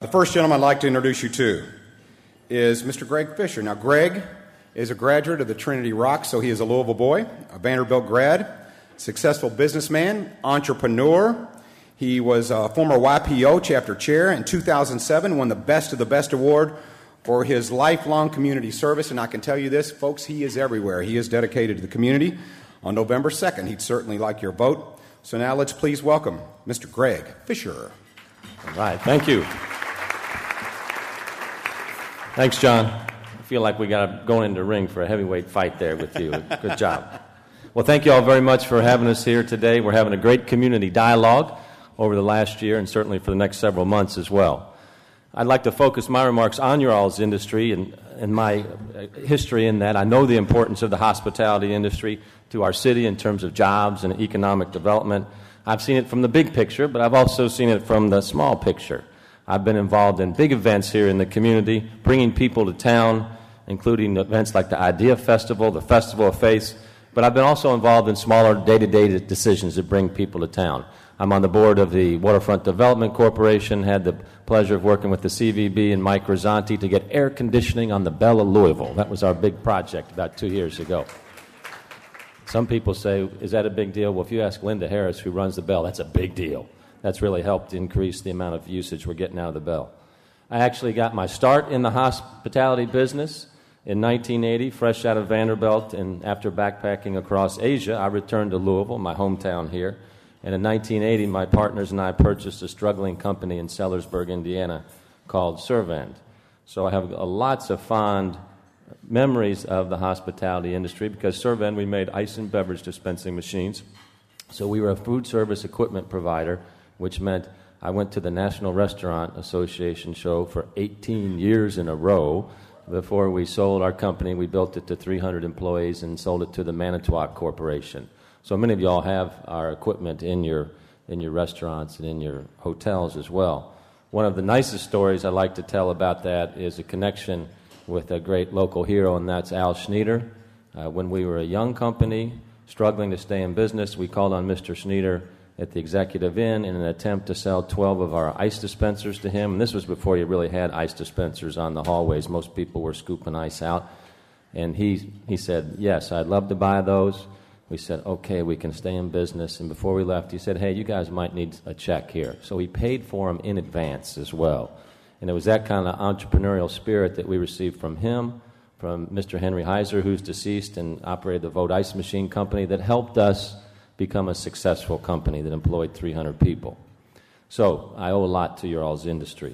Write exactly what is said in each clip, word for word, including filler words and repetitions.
first gentleman I'd like to introduce you to is Mister Greg Fisher. Now, Greg is a graduate of the Trinity Rock, so he is a Louisville boy, a Vanderbilt grad, successful businessman, entrepreneur. He was a former Y P O chapter chair. In two thousand seven, won the Best of the Best award for his lifelong community service. And I can tell you this, folks, he is everywhere. He is dedicated to the community. On November second, he'd certainly like your vote. So now let's please welcome Mister Greg Fisher. All right, thank you. Thanks, John. I feel like we got going into the ring for a heavyweight fight there with you. Good job. Well, thank you all very much for having us here today. We're having a great community dialogue over the last year and certainly for the next several months as well. I'd like to focus my remarks on your all's industry and, and my history in that. I know the importance of the hospitality industry to our city in terms of jobs and economic development. I've seen it from the big picture, but I've also seen it from the small picture. I've been involved in big events here in the community, bringing people to town, including events like the Idea Festival, the Festival of Faiths, but I've been also involved in smaller day-to-day decisions that bring people to town. I'm on the board of the Waterfront Development Corporation, had the pleasure of working with the C V B and Mike Rizzanti to get air conditioning on the Bell of Louisville. That was our big project about two years ago. Some people say, is that a big deal? Well, if you ask Linda Harris, who runs the Bell, that's a big deal. That's really helped increase the amount of usage we're getting out of the Bell. I actually got my start in the hospitality business in nineteen eighty, fresh out of Vanderbilt, and after backpacking across Asia, I returned to Louisville, my hometown here. And in nineteen eighty, my partners and I purchased a struggling company in Sellersburg, Indiana, called Servand. So I have uh, lots of fond memories of the hospitality industry because Servand, we made ice and beverage dispensing machines. So we were a food service equipment provider, which meant I went to the National Restaurant Association show for eighteen years in a row. Before we sold our company, we built it to three hundred employees and sold it to the Manitowoc Corporation. So many of you all have our equipment in your in your restaurants and in your hotels as well. One of the nicest stories I like to tell about that is a connection with a great local hero, and that's Al Schneider. Uh, when we were a young company, struggling to stay in business, we called on Mister Schneider at the Executive Inn in an attempt to sell twelve of our ice dispensers to him. And this was before you really had ice dispensers on the hallways. Most people were scooping ice out. And he he said, yes, I'd love to buy those. We said, okay, we can stay in business. And before we left, he said, hey, you guys might need a check here. So he paid for them in advance as well. And it was that kind of entrepreneurial spirit that we received from him, from Mister Henry Heiser, who's deceased and operated the Vote Ice Machine Company, that helped us become a successful company that employed three hundred people. So I owe a lot to your all's industry.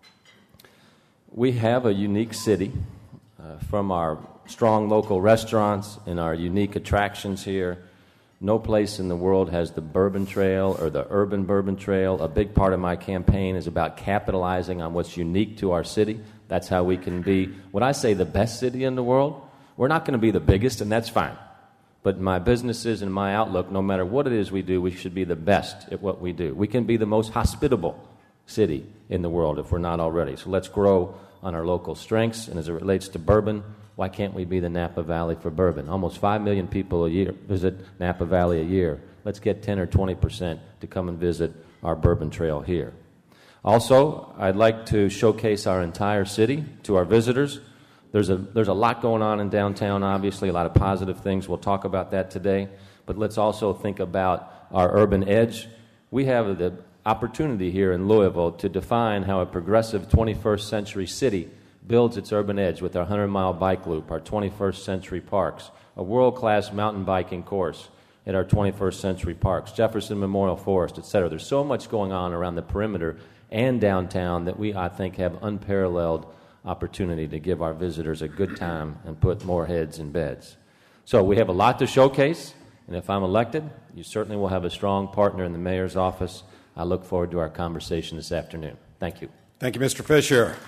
We have a unique city uh, from our strong local restaurants and our unique attractions here. No place in the world has the Bourbon Trail or the Urban Bourbon Trail. A big part of my campaign is about capitalizing on what's unique to our city. That's how we can be, when I say the best city in the world, we're not going to be the biggest, and that's fine. But my businesses and my outlook, no matter what it is we do, we should be the best at what we do. We can be the most hospitable city in the world if we're not already. So let's grow on our local strengths. And as it relates to bourbon, why can't we be the Napa Valley for bourbon? Almost five million people a year visit Napa Valley a year. Let's get ten or twenty percent to come and visit our Bourbon Trail here. Also, I'd like to showcase our entire city to our visitors. There's a, there's a lot going on in downtown, obviously, a lot of positive things. We'll talk about that today. But let's also think about our urban edge. We have the opportunity here in Louisville to define how a progressive twenty-first century city builds its urban edge with our hundred-mile bike loop, our twenty-first century parks, a world-class mountain biking course at our twenty-first century parks, Jefferson Memorial Forest, et cetera. There's so much going on around the perimeter and downtown that we, I think, have unparalleled opportunity to give our visitors a good time and put more heads in beds. So we have a lot to showcase, and if I'm elected, you certainly will have a strong partner in the mayor's office. I look forward to our conversation this afternoon. Thank you. Thank you, Mister Fisher.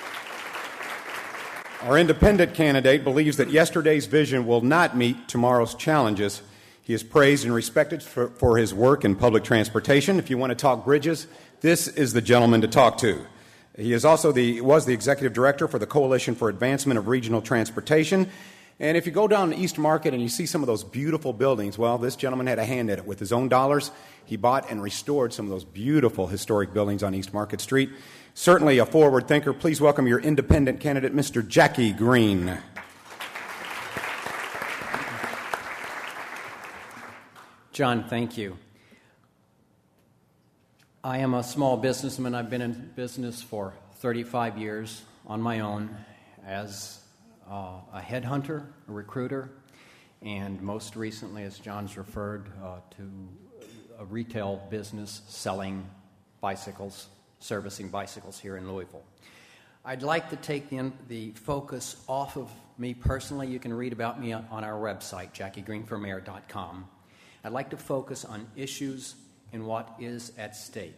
Our independent candidate believes that yesterday's vision will not meet tomorrow's challenges. He is praised and respected for, for his work in public transportation. If you want to talk bridges, this is the gentleman to talk to. He is also the was the executive director for the Coalition for Advancement of Regional Transportation. And if you go down to East Market and you see some of those beautiful buildings, well, this gentleman had a hand in it. With his own dollars, he bought and restored some of those beautiful historic buildings on East Market Street. Certainly a forward thinker. Please welcome your independent candidate, Mister Jackie Green. John, thank you. I am a small businessman. I've been in business for thirty-five years on my own as uh, a headhunter, a recruiter, and most recently, as John's referred, uh, to a retail business selling bicycles, servicing bicycles here in Louisville. I'd like to take the, the focus off of me personally. You can read about me on our website, jackie green for mayor dot com. I'd like to focus on issues and what is at stake.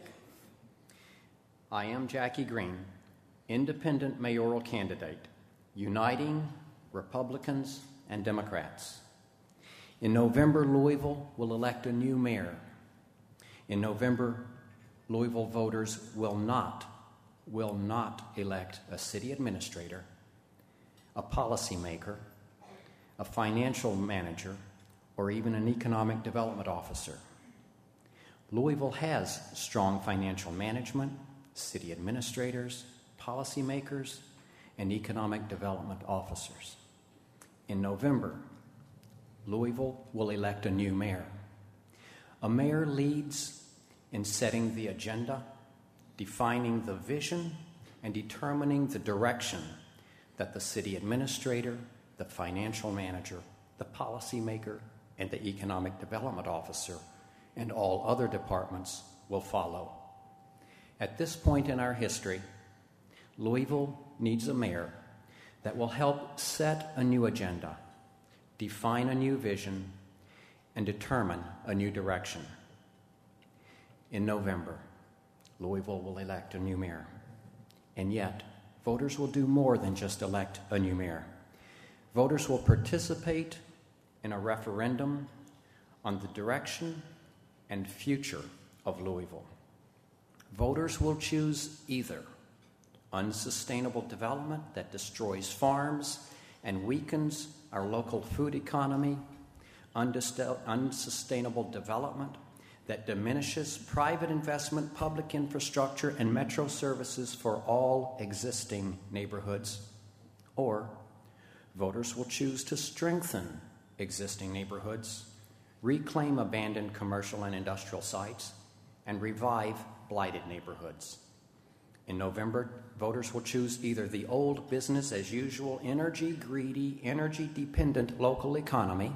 I am Jackie Green, independent mayoral candidate, uniting Republicans and Democrats. In November, Louisville will elect a new mayor. In November, Louisville voters will not, will not elect a city administrator, a policymaker, a financial manager, or even an economic development officer. Louisville has strong financial management, city administrators, policymakers, and economic development officers. In November, Louisville will elect a new mayor. A mayor leads in setting the agenda, defining the vision, and determining the direction that the city administrator, the financial manager, the policymaker, and the economic development officer, and all other departments will follow. At this point in our history, Louisville needs a mayor that will help set a new agenda, define a new vision, and determine a new direction. In November, Louisville will elect a new mayor. And yet, voters will do more than just elect a new mayor. Voters will participate in a referendum on the direction and future of Louisville. Voters will choose either unsustainable development that destroys farms and weakens our local food economy, unsustainable development that diminishes private investment, public infrastructure, and metro services for all existing neighborhoods, or voters will choose to strengthen existing neighborhoods, reclaim abandoned commercial and industrial sites, and revive blighted neighborhoods. In November, voters will choose either the old business-as-usual, energy-greedy, energy-dependent local economy,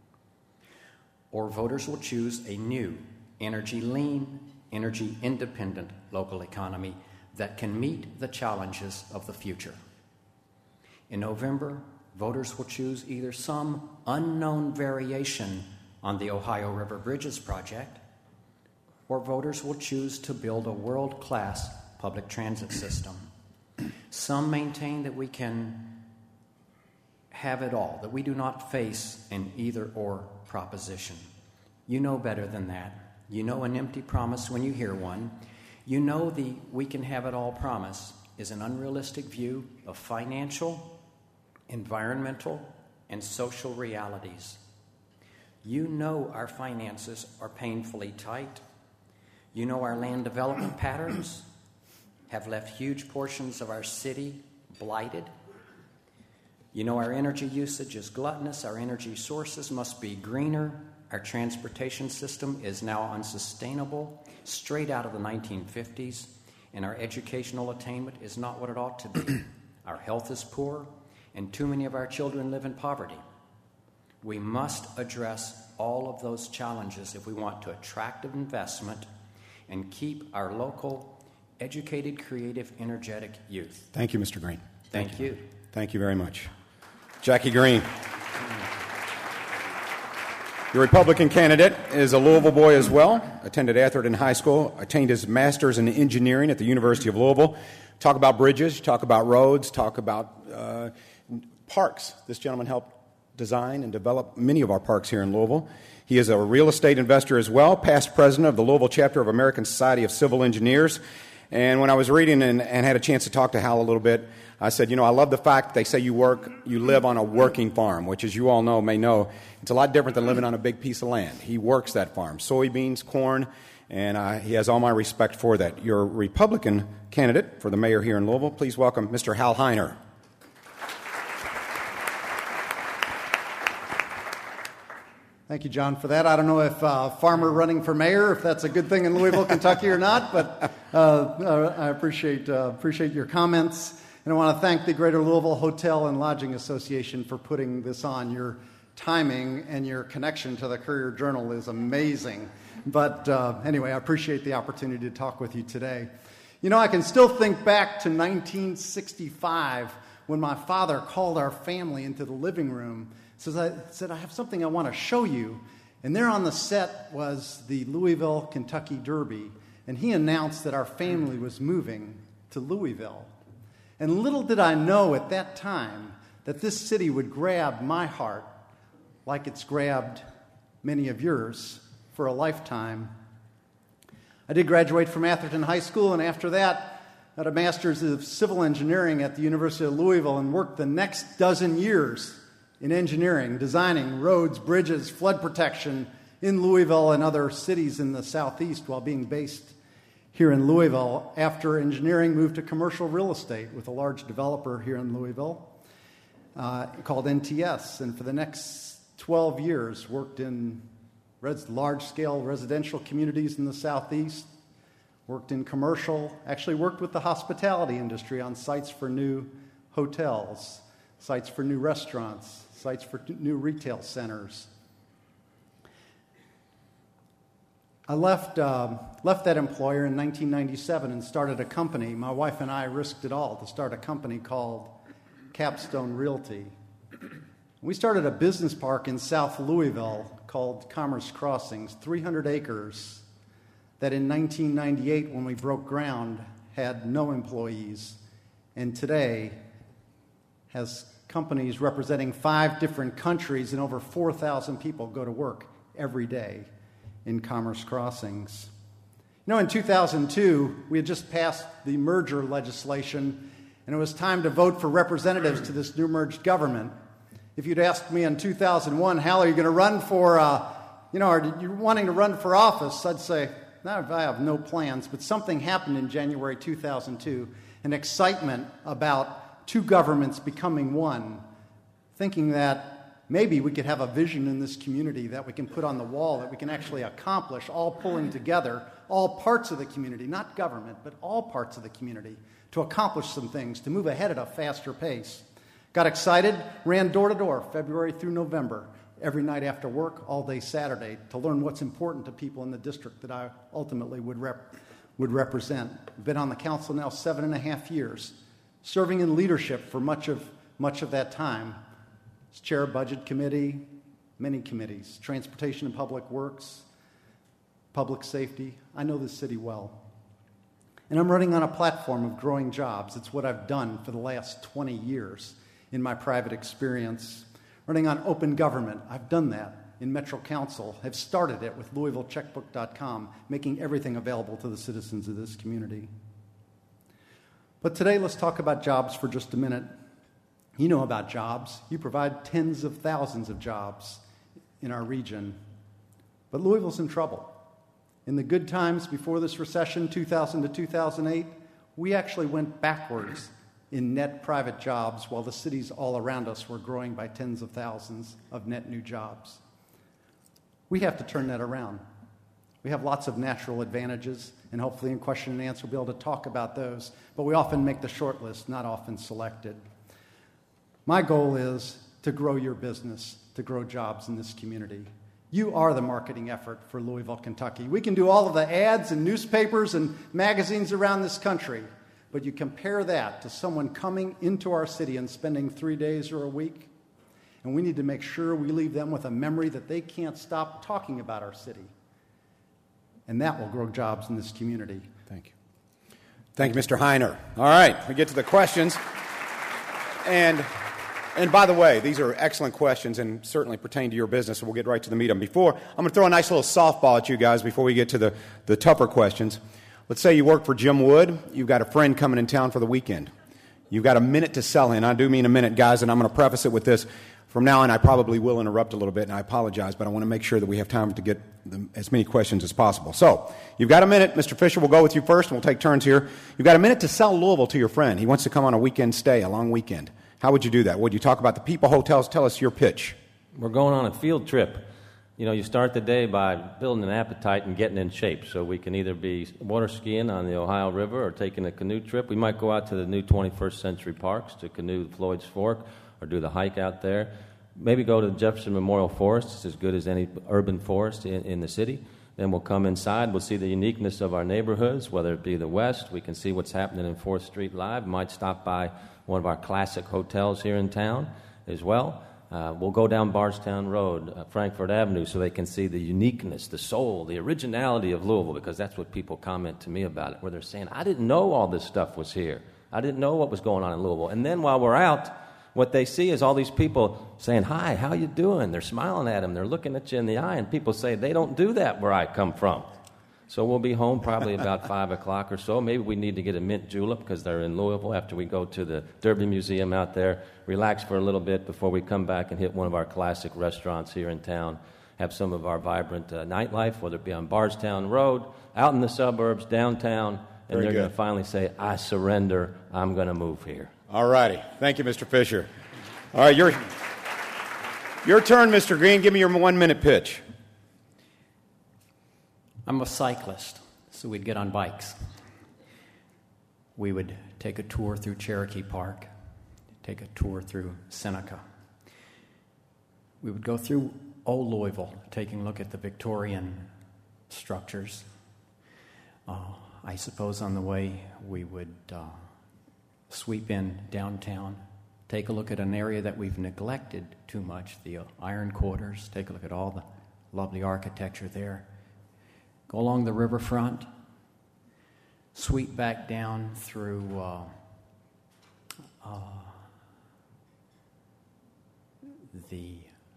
or voters will choose a new, energy-lean, energy-independent local economy that can meet the challenges of the future. In November, voters will choose either some unknown variation on the Ohio River Bridges project, or voters will choose to build a world-class public transit system. Some maintain that we can have it all, that we do not face an either-or proposition. You know better than that. You know an empty promise when you hear one. You know the we can have it all promise is an unrealistic view of financial, environmental, and social realities. You know our finances are painfully tight. You know our land development patterns have left huge portions of our city blighted. You know our energy usage is gluttonous. Our energy sources must be greener. Our transportation system is now unsustainable, straight out of the nineteen fifties, and our educational attainment is not what it ought to be. Our health is poor, and too many of our children live in poverty. We must address all of those challenges if we want to attract investment and keep our local, educated, creative, energetic youth. Thank you, Mister Green. Thank, Thank you. you. Thank you very much. Jackie Green. Your Republican candidate is a Louisville boy as well, attended Atherton High School, attained his master's in engineering at the University of Louisville. Talk about bridges, talk about roads, talk about uh, parks. This gentleman helped design and develop many of our parks here in Louisville. He is a real estate investor as well, past president of the Louisville chapter of American Society of Civil Engineers. And when I was reading and, and had a chance to talk to Hal a little bit, I said, you know, I love the fact they say you work, you live on a working farm, which, as you all know, may know, it's a lot different than living on a big piece of land. He works that farm, soybeans, corn, and uh, he has all my respect for that. Your Republican candidate for the mayor here in Louisville, please welcome Mister Hal Heiner. Thank you, John, for that. I don't know if uh, farmer running for mayor, if that's a good thing in Louisville, Kentucky or not, but uh, uh, I appreciate uh, appreciate your comments. And I want to thank the Greater Louisville Hotel and Lodging Association for putting this on. Your timing and your connection to the Courier-Journal is amazing. But uh, anyway, I appreciate the opportunity to talk with you today. You know, I can still think back to nineteen sixty-five when my father called our family into the living room. Says I said, I have something I want to show you. And there on the set was the Louisville, Kentucky Derby. And he announced that our family was moving to Louisville. And little did I know at that time that this city would grab my heart like it's grabbed many of yours for a lifetime. I did graduate from Atherton High School, and after that, I had a master's of civil engineering at the University of Louisville and worked the next dozen years in engineering, designing roads, bridges, flood protection in Louisville and other cities in the southeast while being based here in Louisville. After engineering, moved to commercial real estate with a large developer here in Louisville uh, called N T S. And for the next twelve years, worked in res- large-scale residential communities in the southeast, worked in commercial, actually worked with the hospitality industry on sites for new hotels, sites for new restaurants, sites for new retail centers. I left uh, left that employer in nineteen ninety-seven and started a company. My wife and I risked it all to start a company called Capstone Realty. We started a business park in South Louisville called Commerce Crossings, three hundred acres, that in nineteen ninety-eight, when we broke ground, had no employees, and today has companies representing five different countries, and over four thousand people go to work every day in Commerce Crossings. You know, in two thousand two, we had just passed the merger legislation, and it was time to vote for representatives to this new merged government. If you'd asked me in two thousand one, Hal, are you going to run for, uh, you know, are you wanting to run for office? I'd say, no, I have no plans. But something happened in January two thousand two, an excitement about two governments becoming one, thinking that maybe we could have a vision in this community that we can put on the wall, that we can actually accomplish, all pulling together all parts of the community, not government, but all parts of the community, to accomplish some things, to move ahead at a faster pace. Got excited, ran door to door, February through November, every night after work, all day Saturday, to learn what's important to people in the district that I ultimately would rep- would represent. Been on the council now seven and a half years. Serving in leadership for much of much of that time. As chair of budget committee, many committees, transportation and public works, public safety. I know this city well. And I'm running on a platform of growing jobs. It's what I've done for the last twenty years in my private experience. Running on open government. I've done that in Metro Council. Have started it with Louisville Checkbook dot com, making everything available to the citizens of this community. But today, let's talk about jobs for just a minute. You know about jobs. You provide tens of thousands of jobs in our region. But Louisville's in trouble. In the good times before this recession, two thousand to two thousand eight, we actually went backwards in net private jobs while the cities all around us were growing by tens of thousands of net new jobs. We have to turn that around. We have lots of natural advantages, and hopefully in question and answer we'll be able to talk about those, but we often make the short list, not often selected. My goal is to grow your business, to grow jobs in this community. You are the marketing effort for Louisville, Kentucky. We can do all of the ads in newspapers and magazines around this country, but you compare that to someone coming into our city and spending three days or a week, and we need to make sure we leave them with a memory that they can't stop talking about our city. And that will grow jobs in this community. Thank you. Thank you, Mister Heiner. All right, we get to the questions. And and by the way, these are excellent questions and certainly pertain to your business, so we'll get right to the meat of them. Before, I'm going to throw a nice little softball at you guys before we get to the, the tougher questions. Let's say you work for Jim Wood. You've got a friend coming in town for the weekend. You've got a minute to sell in. I do mean a minute, guys, and I'm going to preface it with this. From now on, I probably will interrupt a little bit, and I apologize, but I want to make sure that we have time to get the, as many questions as possible. So, you've got a minute. Mister Fisher, we'll go with you first, and we'll take turns here. You've got a minute to sell Louisville to your friend. He wants to come on a weekend stay, a long weekend. How would you do that? Would you talk about the people, hotels? Tell us your pitch. We're going on a field trip. You know, you start the day by building an appetite and getting in shape. So we can either be water skiing on the Ohio River or taking a canoe trip. We might go out to the new twenty-first century parks to canoe Floyd's Fork or do the hike out there. Maybe go to the Jefferson Memorial Forest. It's as good as any urban forest in, in the city. Then we'll come inside. We'll see the uniqueness of our neighborhoods, whether it be the West. We can see what's happening in fourth Street Live. We might stop by one of our classic hotels here in town as well. Uh, we'll go down Bardstown Road, uh, Frankfort Avenue, so they can see the uniqueness, the soul, the originality of Louisville, because that's what people comment to me about it, where they're saying, I didn't know all this stuff was here. I didn't know what was going on in Louisville. And then while we're out, what they see is all these people saying, hi, how you doing? They're smiling at them. They're looking at you in the eye, and people say, they don't do that where I come from. So we'll be home probably about five o'clock or so. Maybe we need to get a mint julep because they're in Louisville after we go to the Derby Museum out there, relax for a little bit before we come back and hit one of our classic restaurants here in town, have some of our vibrant uh, nightlife, whether it be on Bardstown Road, out in the suburbs, downtown, and Very they're good. going to finally say, I surrender, I'm going to move here. All righty. Thank you, Mister Fisher. All right, your, your turn, Mister Green. Give me your one-minute pitch. I'm a cyclist, so we'd get on bikes. We would take a tour through Cherokee Park, take a tour through Seneca. We would go through Old Louisville, taking a look at the Victorian structures. Uh, I suppose on the way we would uh, sweep in downtown, take a look at an area that we've neglected too much, the uh, Iron Quarters, take a look at all the lovely architecture there. Go along the riverfront, sweep back down through uh, uh, the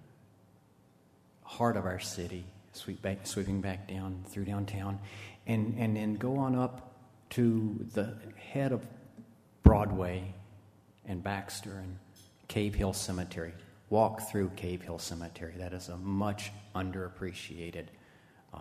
heart of our city, sweep back, sweeping back down through downtown, and, and then go on up to the head of Broadway and Baxter and Cave Hill Cemetery. Walk through Cave Hill Cemetery. That is a much underappreciated uh,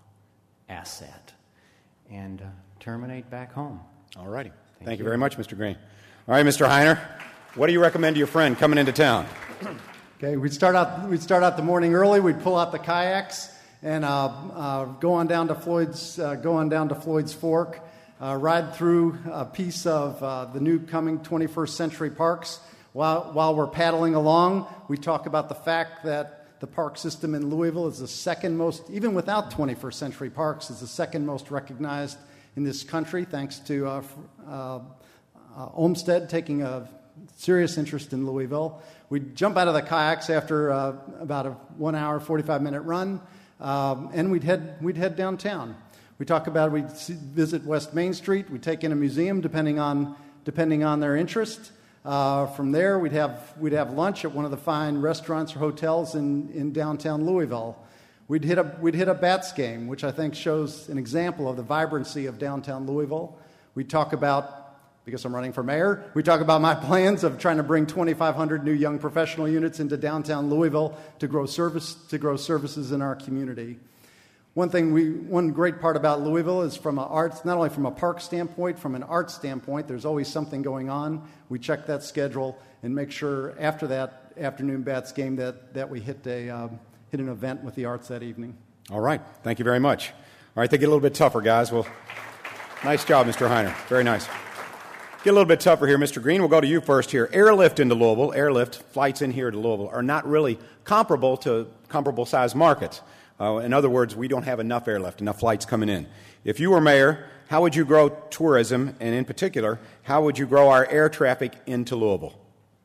asset, and uh, terminate back home. All righty. Thank, Thank you you. very much, Mister Green. All right, Mister Heiner, what do you recommend to your friend coming into town? Okay, we'd start out. We'd start out the morning early. We'd pull out the kayaks and uh, uh, go on down to Floyd's. Uh, go on down to Floyd's Fork. Uh, ride through a piece of uh, the new coming twenty-first century parks. While while we're paddling along, we talk about the fact that the park system in Louisville is the second most, even without twenty-first century parks, is the second most recognized in this country, thanks to uh, uh, uh, Olmsted taking a serious interest in Louisville. We'd jump out of the kayaks after uh, about a one hour, forty-five minute run, um, and we'd head we'd head downtown. We talk about we'd see, visit West Main Street. We'd take in a museum, depending on depending on their interest. Uh, from there, we'd have we'd have lunch at one of the fine restaurants or hotels in, in downtown Louisville. We'd hit a we'd hit a bats game, which I think shows an example of the vibrancy of downtown Louisville. We'd talk about, because I'm running for mayor, we talk about my plans of trying to bring twenty-five hundred new young professional units into downtown Louisville to grow service to grow services in our community. One thing we, one great part about Louisville is from an arts, not only from a park standpoint, from an art standpoint, there's always something going on. We check that schedule and make sure after that afternoon bats game that, that we hit a um, hit an event with the arts that evening. All right. Thank you very much. All right, they get a little bit tougher, guys. Well, nice job, Mister Heiner. Very nice. Get a little bit tougher here, Mister Green. We'll go to you first here. Airlift into Louisville, airlift flights in here to Louisville are not really comparable to comparable size markets. Uh, in other words, we don't have enough airlift, enough flights coming in. If you were mayor, how would you grow tourism, and in particular, how would you grow our air traffic into Louisville?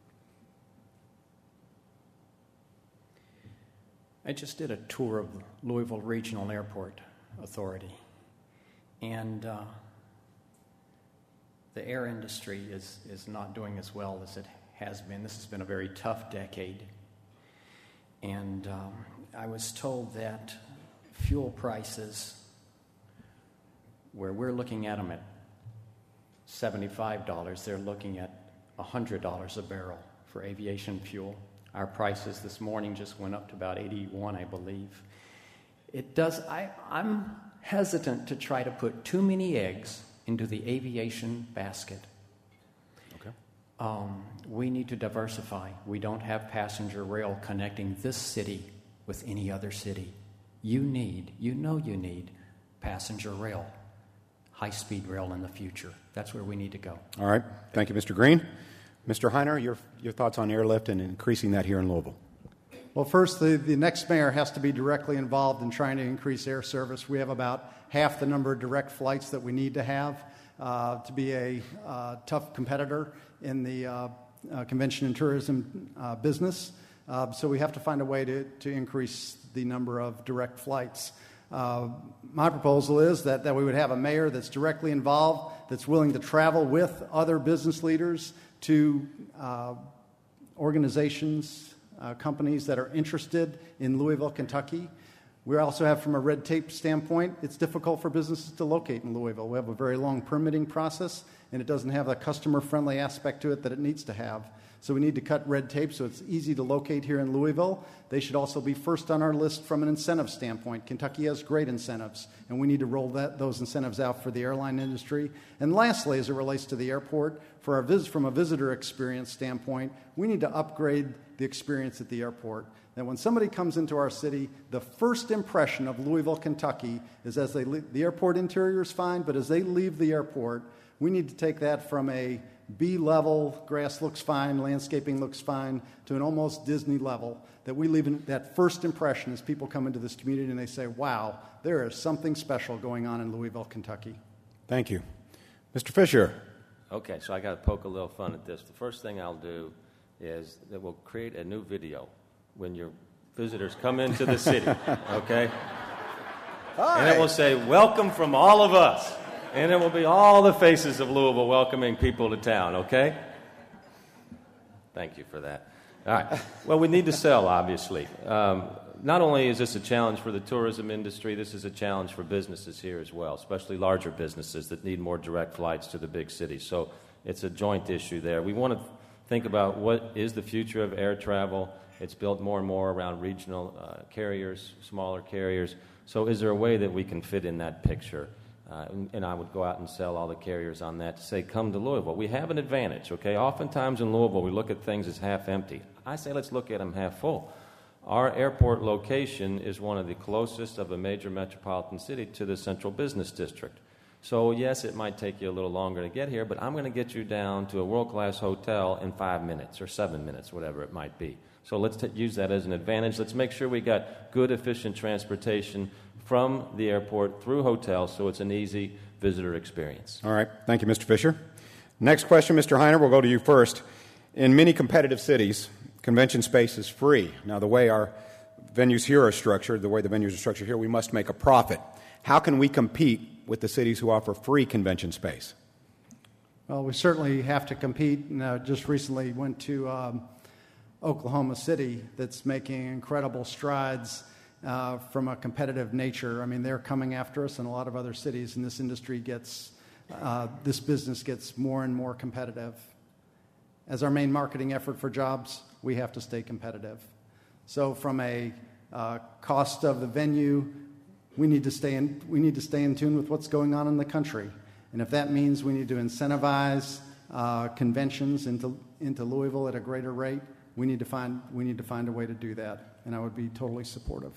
I just did a tour of Louisville Regional Airport Authority, and uh, the air industry is, is not doing as well as it has been. This has been a very tough decade, and um, I was told that fuel prices, where we're looking at them at seventy-five dollars, they're looking at one hundred dollars a barrel for aviation fuel. Our prices this morning just went up to about eighty-one, I believe. It does. I, I'm hesitant to try to put too many eggs into the aviation basket. Okay. Um, we need to diversify. We don't have passenger rail connecting this city with any other city. You need, you know you need passenger rail, high-speed rail in the future. That's where we need to go. All right. Thank you, Mister Green. Mister Heiner, your, your thoughts on airlift and increasing that here in Louisville? Well, first, the, the next mayor has to be directly involved in trying to increase air service. We have about half the number of direct flights that we need to have uh, to be a uh, tough competitor in the uh, uh, convention and tourism uh, business. Uh, so we have to find a way to, to increase the number of direct flights. Uh, my proposal is that, that we would have a mayor that's directly involved, that's willing to travel with other business leaders to uh, organizations, uh, companies that are interested in Louisville, Kentucky. We also have, from a red tape standpoint, it's difficult for businesses to locate in Louisville. We have a very long permitting process, and it doesn't have the customer-friendly aspect to it that it needs to have. So we need to cut red tape so it's easy to locate here in Louisville. They should also be first on our list from an incentive standpoint. Kentucky has great incentives, and we need to roll that, those incentives out for the airline industry. And lastly, as it relates to the airport, for our vis- from a visitor experience standpoint, we need to upgrade the experience at the airport. That when somebody comes into our city, the first impression of Louisville, Kentucky is as they leave, the airport interior is fine, but as they leave the airport, we need to take that from a B-level, grass looks fine, landscaping looks fine, to an almost Disney level, that we leave in that first impression as people come into this community and they say, wow, there is something special going on in Louisville, Kentucky. Thank you. Mister Fisher. Okay, so I got to poke a little fun at this. The first thing I'll do is that we'll create a new video when your visitors come into the city, okay? Hi. And it will say, welcome from all of us. And it will be all the faces of Louisville welcoming people to town, okay? Thank you for that. All right. Well, we need to sell, obviously. Um, not only is this a challenge for the tourism industry, this is a challenge for businesses here as well, especially larger businesses that need more direct flights to the big cities. So it's a joint issue there. We want to think about what is the future of air travel. It's built more and more around regional uh, carriers, smaller carriers. So is there a way that we can fit in that picture? Uh, and, and I would go out and sell all the carriers on that to say, come to Louisville. We have an advantage, okay? Oftentimes in Louisville, we look at things as half empty. I say let's look at them half full. Our airport location is one of the closest of a major metropolitan city to the central business district. So, yes, it might take you a little longer to get here, but I'm going to get you down to a world-class hotel in five minutes or seven minutes, whatever it might be. So let's t- use that as an advantage. Let's make sure we got good, efficient transportation from the airport through hotels so it's an easy visitor experience. All right. Thank you, Mister Fisher. Next question, Mister Heiner, we'll go to you first. In many competitive cities, convention space is free. Now, the way our venues here are structured, the way the venues are structured here, we must make a profit. How can we compete with the cities who offer free convention space? Well, we certainly have to compete. And, uh, just recently went to um, Oklahoma City that's making incredible strides uh, from a competitive nature. I mean, they're coming after us in a lot of other cities, and this industry gets, uh, this business gets more and more competitive. As our main marketing effort for jobs, we have to stay competitive. So from a uh, cost of the venue, we need to stay in, we need to stay in tune with what's going on in the country. And if that means we need to incentivize uh, conventions into, into Louisville at a greater rate, we need to find we need to find a way to do that. And I would be totally supportive.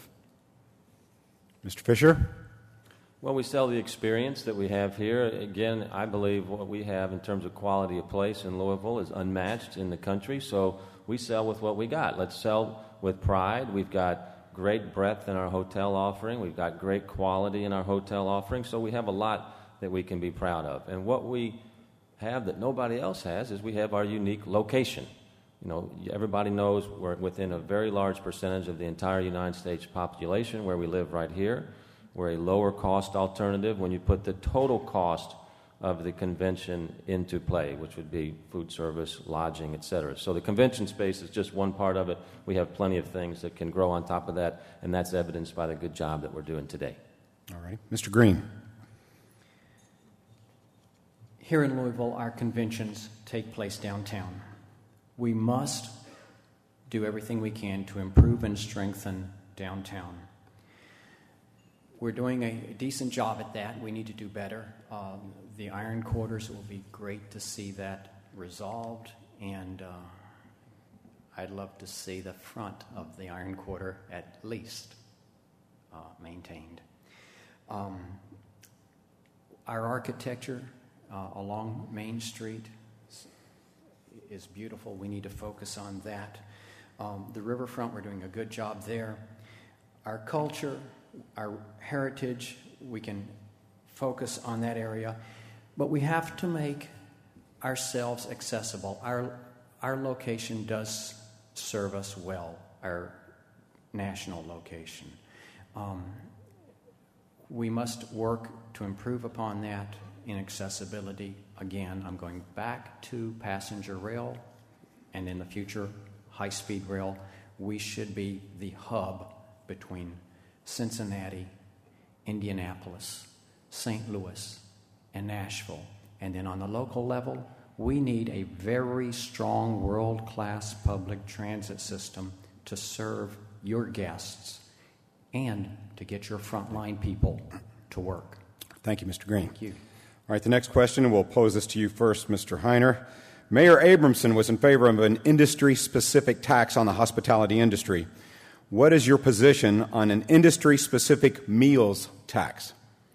Mister Fisher? Well, we sell the experience that we have here. Again, I believe what we have in terms of quality of place in Louisville is unmatched in the country, so we sell with what we got. Let's sell with pride. We've got great breadth in our hotel offering. We've got great quality in our hotel offering, so we have a lot that we can be proud of. And what we have that nobody else has is we have our unique location. You know, everybody knows we're within a very large percentage of the entire United States population where we live right here. We're a lower cost alternative when you put the total cost of the convention into play, which would be food service, lodging, et cetera. So the convention space is just one part of it. We have plenty of things that can grow on top of that, and that's evidenced by the good job that we're doing today. All right. Mister Green. here in Louisville, our conventions take place downtown. We must do everything we can to improve and strengthen downtown. We're doing a decent job at that. We need to do better. Um, the Iron Quarters, it will be great to see that resolved, and uh, I'd love to see the front of the Iron Quarter at least uh, maintained. Um, our architecture uh, along Main Street is, is beautiful. We need to focus on that. Um, the riverfront, we're doing a good job there. Our culture, our heritage, we can focus on that area, but we have to make ourselves accessible. Our, our location does serve us well, our national location. Um, we must work to improve upon that in accessibility. Again, I'm going back to passenger rail, and in the future, high-speed rail. We should be the hub between Cincinnati, Indianapolis, Saint Louis, and Nashville. And then on the local level, we need a very strong world-class public transit system to serve your guests and to get your frontline people to work. Thank you, Mister Green. Thank you. All right, the next question, and we'll pose this to you first, Mister Heiner. Mayor Abramson was in favor of an industry-specific tax on the hospitality industry. What is your position on an industry-specific meals tax?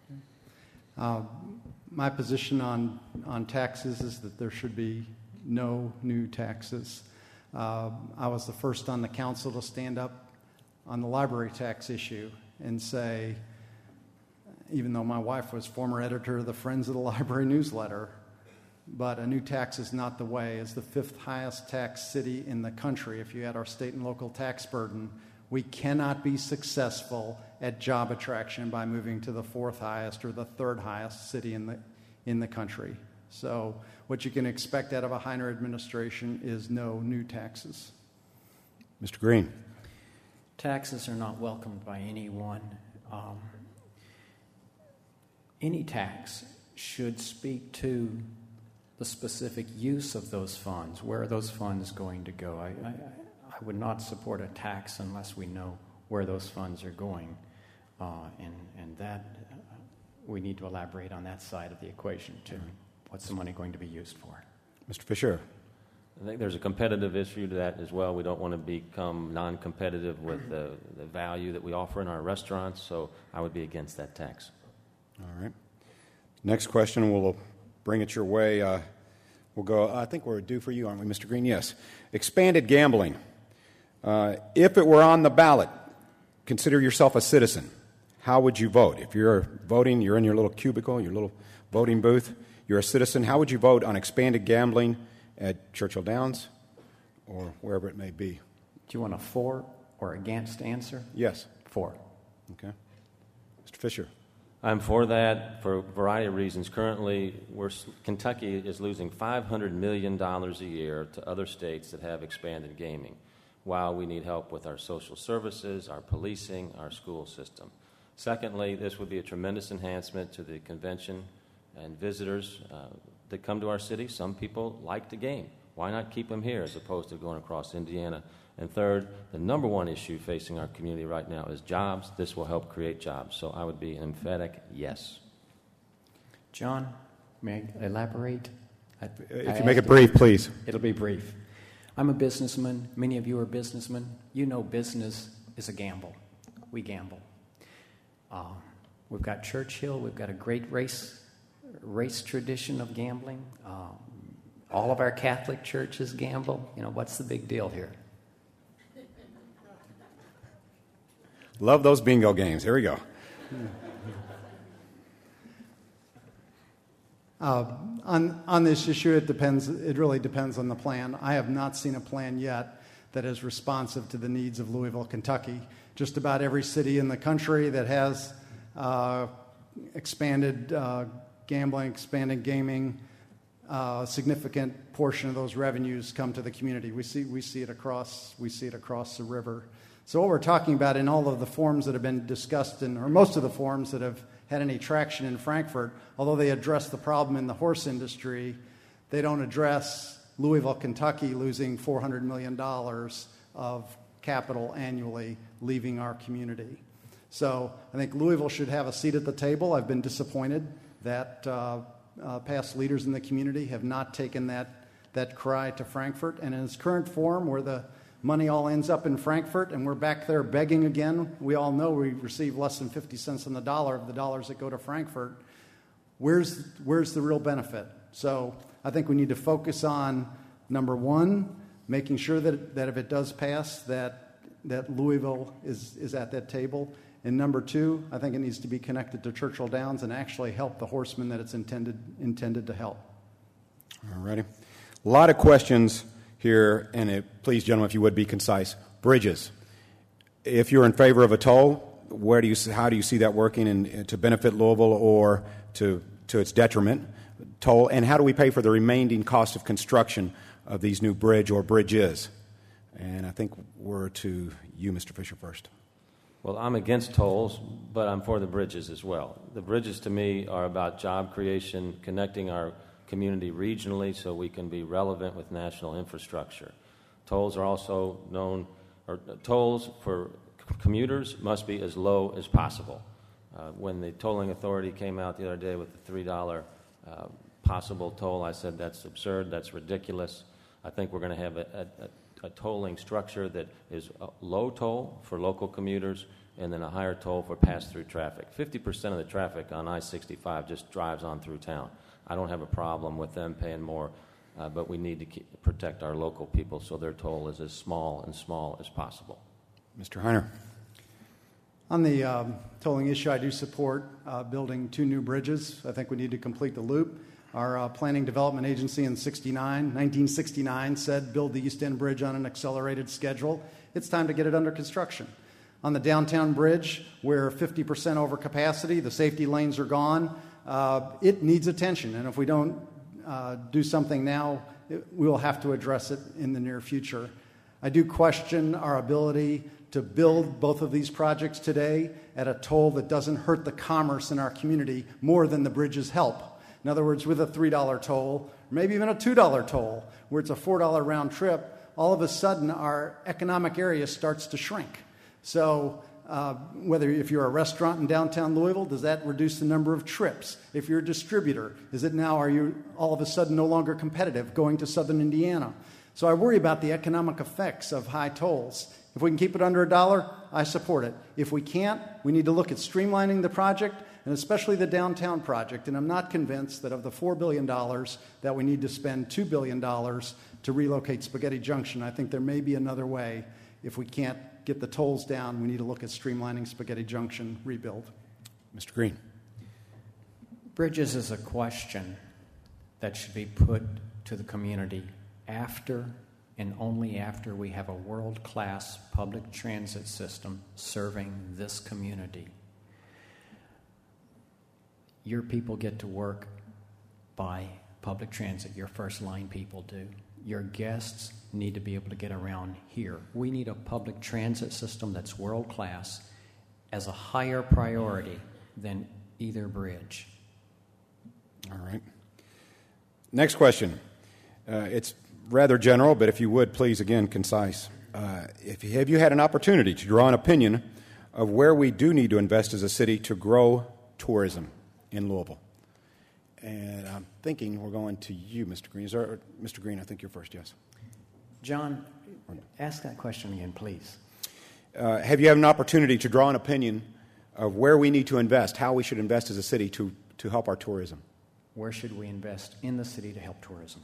Uh, my position on, on taxes is that there should be no new taxes. Uh, I was the first on the council to stand up on the library tax issue and say, even though my wife was former editor of the Friends of the Library newsletter, but a new tax is not the way. As the fifth highest tax city in the country, if you add our state and local tax burden, we cannot be successful at job attraction by moving to the fourth highest or the third highest city in the in the country. So what you can expect out of a Heiner administration is no new taxes. Mister Green. Taxes are not welcomed by anyone. Um, any tax should speak to the specific use of those funds. Where are those funds going to go? I, I, I would not support a tax unless we know where those funds are going. Uh, and, and that, uh, we need to elaborate on that side of the equation, too. What's the money going to be used for? Mister Fisher. I think there's a competitive issue to that as well. We don't want to become non-competitive with the, the value that we offer in our restaurants, so I would be against that tax. All right. Next question, we'll bring it your way. Uh, we'll go, I think we're due for you, aren't we, Mister Green? Yes. Expanded gambling. Uh, if it were on the ballot, consider yourself a citizen. How would you vote? If you're voting, you're in your little cubicle, your little voting booth, you're a citizen, how would you vote on expanded gambling at Churchill Downs or wherever it may be? Do you want a for or against answer? Yes. For. Okay. Mister Fisher. I'm for that for a variety of reasons. Currently, we're, Kentucky is losing five hundred million dollars a year to other states that have expanded gaming, while we need help with our social services, our policing, our school system. Secondly, this would be a tremendous enhancement to the convention and visitors uh, that come to our city. Some people like to game. Why not keep them here as opposed to going across Indiana? And third, the number one issue facing our community right now is jobs. This will help create jobs. So I would be an emphatic yes. John, may I elaborate? I, If I you make it asked brief, please. It'll be brief. I'm a businessman. Many of you are businessmen. You know business is a gamble. We gamble. Uh, we've got Churchill. We've got a great race race tradition of gambling. Um, all of our Catholic churches gamble. You know, what's the big deal here? Love those bingo games. Here we go. Uh, on, on this issue, it depends. It really depends on the plan. I have not seen a plan yet that is responsive to the needs of Louisville, Kentucky. Just about every city in the country that has uh, expanded uh, gambling, expanded gaming, uh, a significant portion of those revenues come to the community. We see we see it across we see it across the river. So what we're talking about in all of the forms that have been discussed, in, or most of the forms that have had any traction in Frankfort. Although they address the problem in the horse industry, they don't address Louisville, Kentucky losing four hundred million dollars of capital annually leaving our community. So I think Louisville should have a seat at the table. I've been disappointed that uh, uh, past leaders in the community have not taken that, that cry to Frankfort. And in its current form, where the money all ends up in Frankfort and we're back there begging again, we all know we receive less than fifty cents on the dollar of the dollars that go to Frankfort. Where's, where's the real benefit? So I think we need to focus on, number one, making sure that, that if it does pass, that, that Louisville is, is at that table. And number two, I think it needs to be connected to Churchill Downs and actually help the horsemen that it's intended intended to help. All righty. A lot of questions here, and it, please, gentlemen, if you would be concise. Bridges. If you're in favor of a toll, where do you how do you see that working in, to benefit Louisville or to to its detriment? Toll, and how do we pay for the remaining cost of construction of these new bridge or bridges? And I think we're to you, Mister Fisher, first. Well, I'm against tolls, but I'm for the bridges as well. The bridges, to me, are about job creation, connecting our community regionally so we can be relevant with national infrastructure. Tolls are also known, or tolls for commuters must be as low as possible. Uh, when the tolling authority came out the other day with the three dollars uh, possible toll, I said that's absurd, that's ridiculous. I think we're going to have a, a, a tolling structure that is a low toll for local commuters and then a higher toll for pass-through traffic. fifty percent of the traffic on I sixty-five just drives on through town. I don't have a problem with them paying more, uh, but we need to keep, protect our local people so their toll is as small and small as possible. Mister Heiner. On the um, tolling issue, I do support uh, building two new bridges. I think we need to complete the loop. Our uh, planning development agency in sixty-nine, nineteen sixty-nine said build the East End Bridge on an accelerated schedule. It's time to get it under construction. On the downtown bridge, we're fifty percent over capacity. The safety lanes are gone. Uh, it needs attention, and if we don't uh, do something now, it, we will have to address it in the near future. I do question our ability to build both of these projects today at a toll that doesn't hurt the commerce in our community more than the bridges help. In other words, with a three dollars toll, or maybe even a two dollars toll, where it's a four dollars round trip, all of a sudden our economic area starts to shrink. So uh, whether if you're a restaurant in downtown Louisville, does that reduce the number of trips? If you're a distributor, is it now, are you all of a sudden no longer competitive going to southern Indiana? So I worry about the economic effects of high tolls. If we can keep it under a dollar, I support it. If we can't, we need to look at streamlining the project, and especially the downtown project. And I'm not convinced that of the four billion dollars that we need to spend two billion dollars to relocate Spaghetti Junction. I think there may be another way. If we can't get the tolls down, we need to look at streamlining Spaghetti Junction rebuild. Mister Green. Bridges is a question that should be put to the community after and only after we have a world-class public transit system serving this community. Your people get to work by public transit. Your first-line people do. Your guests need to be able to get around here. We need a public transit system that's world-class as a higher priority than either bridge. All right. Next question. Uh, it's rather general, but if you would, please, again, concise. Uh, if you, have you had an opportunity to draw an opinion of where we do need to invest as a city to grow tourism in Louisville? And I'm thinking we're going to you, Mister Green. Is there, Mister Green, I think you're first, yes. John, ask that question again, please. Uh, have you had an opportunity to draw an opinion of where we need to invest, how we should invest as a city to, to help our tourism? Where should we invest in the city to help tourism?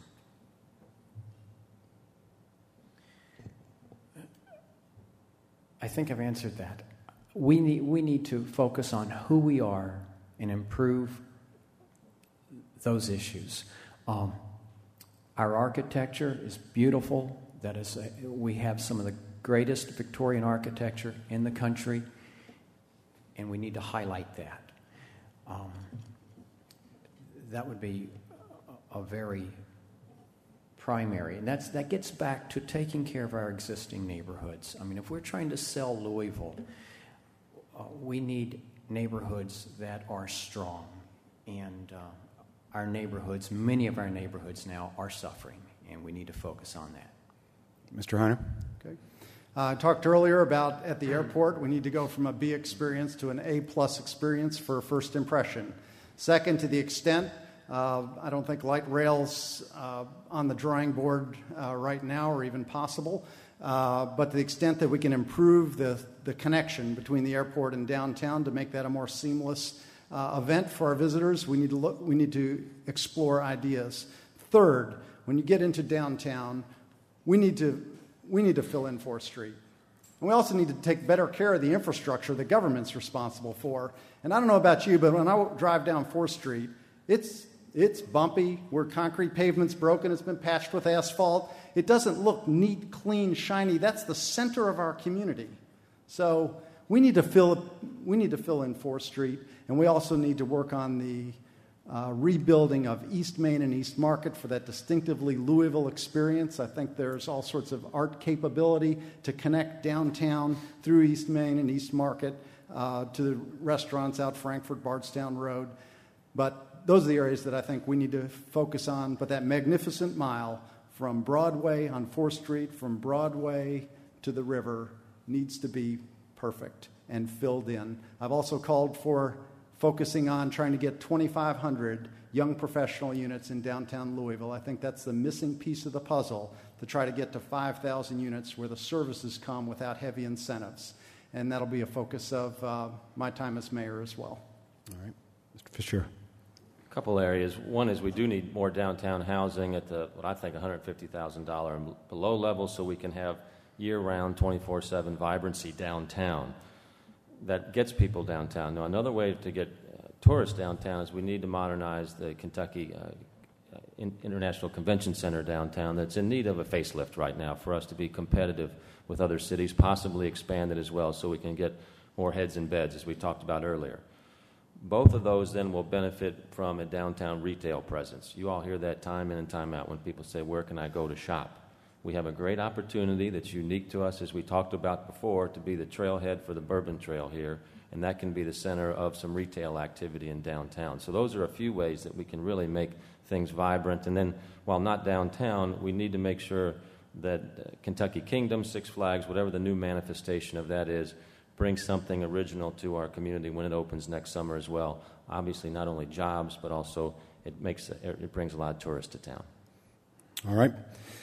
I think I've answered that. We need, we need to focus on who we are and improve those issues. Um, our architecture is beautiful. That is, a, we have some of the greatest Victorian architecture in the country, and we need to highlight that. Um, that would be a, a very primary, and that's that gets back to taking care of our existing neighborhoods. I mean, if we're trying to sell Louisville, uh, we need neighborhoods that are strong. And uh, our neighborhoods, many of our neighborhoods now are suffering, and we need to focus on that. Mister Heiner? Okay. Uh, I talked earlier about at the airport, we need to go from a B experience to an A-plus experience for first impression. Second, to the extent, uh, I don't think light rail's uh, on the drawing board uh, right now or even possible, uh, but to the extent that we can improve the, the connection between the airport and downtown to make that a more seamless uh, event for our visitors, we need to look, we need to explore ideas. Third, when you get into downtown, we need to we need to fill in fourth Street. And we also need to take better care of the infrastructure the government's responsible for. And I don't know about you, but when I drive down fourth Street, it's it's bumpy. Where concrete pavement's broken, it's been patched with asphalt. It doesn't look neat, clean, shiny. That's the center of our community. So we need to fill we need to fill in fourth Street, and we also need to work on the Uh, rebuilding of East Main and East Market for that distinctively Louisville experience. I think there's all sorts of art capability to connect downtown through East Main and East Market uh, to the restaurants out Frankfort, Bardstown Road. But those are the areas that I think we need to focus on. But that magnificent mile from Broadway on fourth Street, from Broadway to the river, needs to be perfect and filled in. I've also called for focusing on trying to get twenty-five hundred young professional units in downtown Louisville. I think that's the missing piece of the puzzle to try to get to five thousand units where the services come without heavy incentives. And that'll be a focus of uh, my time as mayor as well. All right. Mister Fisher. A couple areas. One is we do need more downtown housing at the, what I think, one hundred fifty thousand dollars and below level so we can have year-round, twenty-four seven vibrancy downtown that gets people downtown. Now, another way to get uh, tourists downtown is we need to modernize the Kentucky uh, in- International Convention Center downtown that's in need of a facelift right now for us to be competitive with other cities, possibly expand it as well so we can get more heads in beds, as we talked about earlier. Both of those then will benefit from a downtown retail presence. You all hear that time in and time out when people say, where can I go to shop? We have a great opportunity that's unique to us, as we talked about before, to be the trailhead for the Bourbon Trail here, and that can be the center of some retail activity in downtown. So those are a few ways that we can really make things vibrant. And then, while not downtown, we need to make sure that uh, Kentucky Kingdom, Six Flags, whatever the new manifestation of that is, brings something original to our community when it opens next summer as well. Obviously, not only jobs, but also it makes it brings a lot of tourists to town. All right.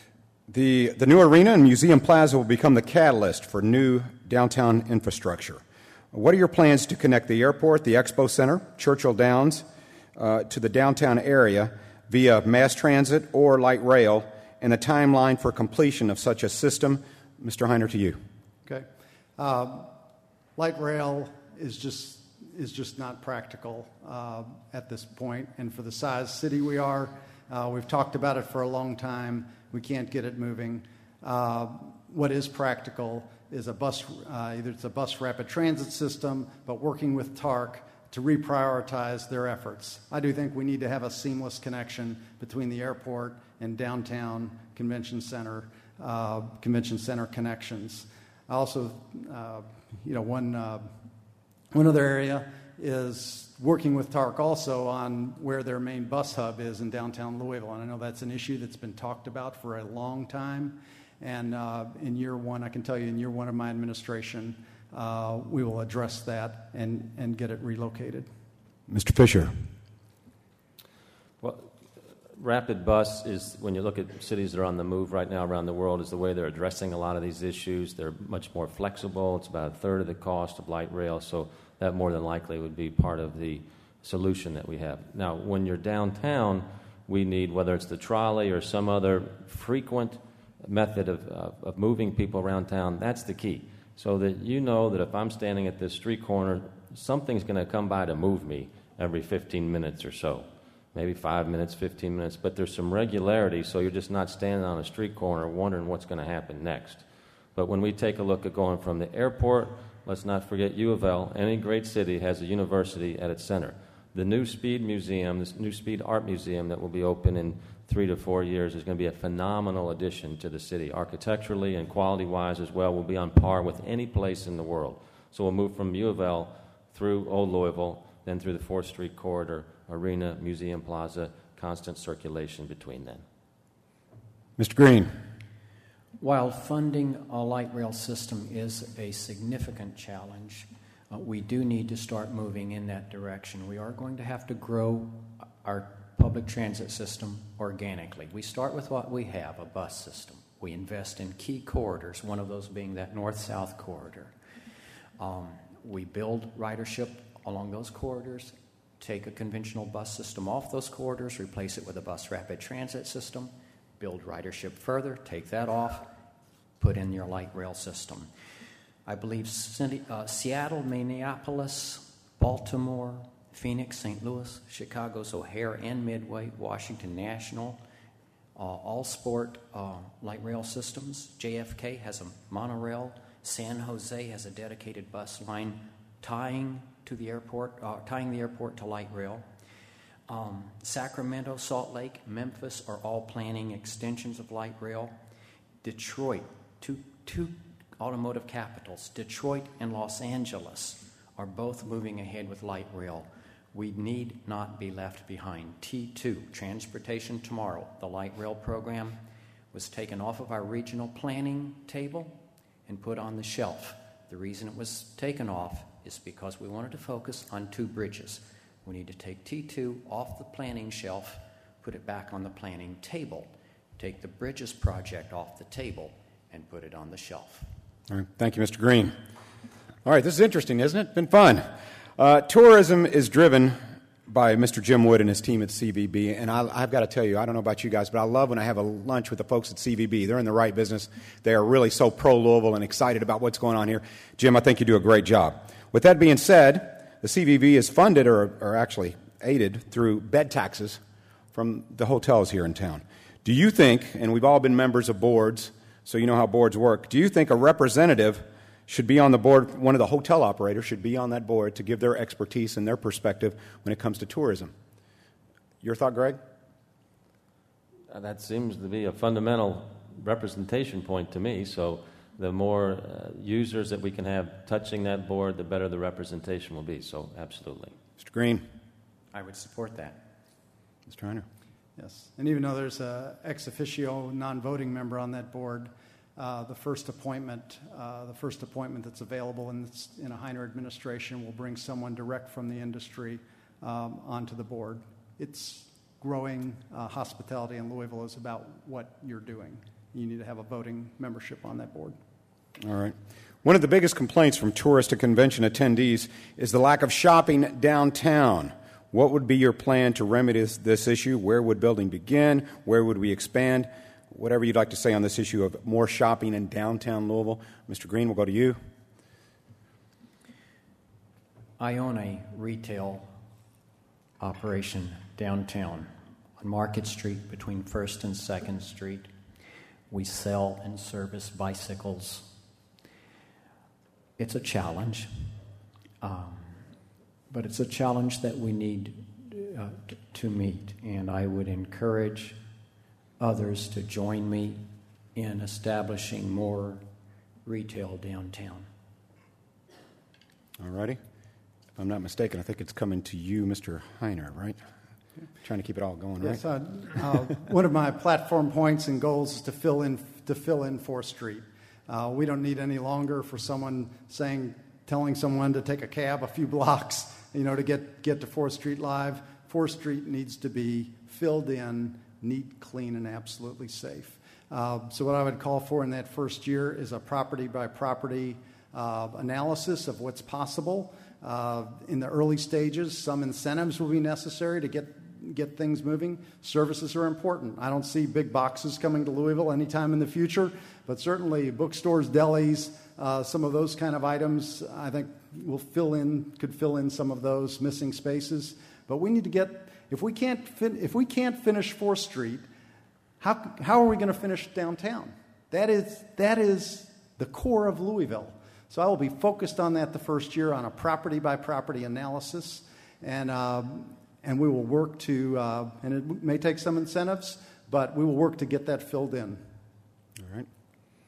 The, the new arena and museum plaza will become the catalyst for new downtown infrastructure. What are your plans to connect the airport, the expo center, Churchill Downs, uh, to the downtown area via mass transit or light rail, and a timeline for completion of such a system? Mister Heiner, to you. Okay. Um, light rail is just is just not practical uh, at this point, and for the size city we are, uh, we've talked about it for a long time. We can't get it moving. Uh, what is practical is a bus, uh, either it's a bus rapid transit system, but working with T A R C to reprioritize their efforts. I do think we need to have a seamless connection between the airport and downtown convention center, uh, convention center connections. Also, uh, you know, one uh, one other area is working with T A R C also on where their main bus hub is in downtown Louisville. And I know that's an issue that's been talked about for a long time. And uh, in year one, I can tell you, in year one of my administration, uh, we will address that and, and get it relocated. Mister Fisher. Well, rapid bus is, when you look at cities that are on the move right now around the world, is the way they're addressing a lot of these issues. They're much more flexible. It's about a third of the cost of light rail, so that more than likely would be part of the solution that we have. Now, when you're downtown, we need, whether it's the trolley or some other frequent method of, uh, of moving people around town, that's the key. So that you know that if I'm standing at this street corner, something's going to come by to move me every fifteen minutes or so. Maybe five minutes, fifteen minutes, but there's some regularity, so you're just not standing on a street corner wondering what's going to happen next. But when we take a look at going from the airport, let's not forget U of L. Any great city has a university at its center. The New Speed Museum, this New Speed Art Museum that will be open in three to four years is going to be a phenomenal addition to the city. Architecturally and quality-wise as well, will be on par with any place in the world. So we'll move from U of L through Old Louisville, then through the fourth Street corridor, Arena, Museum Plaza, constant circulation between them. Mister Green. While funding a light rail system is a significant challenge, uh, we do need to start moving in that direction. We are going to have to grow our public transit system organically. We start with what we have, a bus system. We invest in key corridors, one of those being that north-south corridor. Um, we build ridership along those corridors, take a conventional bus system off those corridors, replace it with a bus rapid transit system, build ridership further, take that off, put in your light rail system. I believe City, uh, Seattle, Minneapolis, Baltimore, Phoenix, Saint Louis, Chicago's O'Hare and Midway, Washington National, uh, all sport uh, light rail systems. J F K has a monorail. San Jose has a dedicated bus line tying to the airport, uh, tying the airport to light rail. Um, Sacramento, Salt Lake, Memphis are all planning extensions of light rail. Detroit, two, two automotive capitals, Detroit and Los Angeles, are both moving ahead with light rail. We need not be left behind. T two, Transportation Tomorrow, the light rail program, was taken off of our regional planning table and put on the shelf. The reason it was taken off is because we wanted to focus on two bridges. We need to take T two off the planning shelf, put it back on the planning table, take the Bridges project off the table, and put it on the shelf. All right. Thank you, Mister Green. All right, this is interesting, isn't it? Been fun. Uh, tourism is driven by Mister Jim Wood and his team at C V B, and I, I've got to tell you, I don't know about you guys, but I love when I have a lunch with the folks at C V B. They're in the right business. They are really so pro-Louisville and excited about what's going on here. Jim, I think you do a great job. With that being said, the C V B is funded or, or actually aided through bed taxes from the hotels here in town. Do you think, and we've all been members of boards, so you know how boards work, do you think a representative should be on the board, one of the hotel operators should be on that board to give their expertise and their perspective when it comes to tourism? Your thought, Greg? Uh, that seems to be a fundamental representation point to me, so the more uh, users that we can have touching that board, the better the representation will be, so absolutely. Mister Green? I would support that. Mister Heiner? Yes, and even though there's a ex officio non-voting member on that board, uh, the first appointment, uh, the first appointment that's available in, this, in a Heiner administration will bring someone direct from the industry um, onto the board. It's growing uh, hospitality in Louisville is about what you're doing. You need to have a voting membership on that board. All right. One of the biggest complaints from tourist and convention attendees is the lack of shopping downtown. What would be your plan to remedy this, this issue? Where would building begin? Where would we expand? Whatever you'd like to say on this issue of more shopping in downtown Louisville. Mister Green, we'll go to you. I own a retail operation downtown on Market Street between first and second Street. We sell and service bicycles. It's a challenge, um, but it's a challenge that we need uh, t- to meet, and I would encourage others to join me in establishing more retail downtown. All righty. If I'm not mistaken, I think it's coming to you, Mister Heiner, right? Trying to keep it all going, right? Yes, uh, uh, one of my platform points and goals is to fill in to fill in fourth Street. Uh, we don't need any longer for someone saying, telling someone to take a cab a few blocks, you know, to get get to fourth Street Live. fourth Street needs to be filled in, neat, clean, and absolutely safe. Uh, so what I would call for in that first year is a property by property uh, analysis of what's possible. Uh, in the early stages, some incentives will be necessary to get get things moving. Services are important. I don't see big boxes coming to Louisville anytime in the future, but certainly bookstores, delis, uh, some of those kind of items, I think will fill in, could fill in some of those missing spaces. But we need to get, if we can't fin- if we can't finish fourth Street, how how are we going to finish downtown? That is that is the core of Louisville. So I will be focused on that the first year on a property by property analysis, and. Um, And we will work to, uh, and it may take some incentives, but we will work to get that filled in. All right.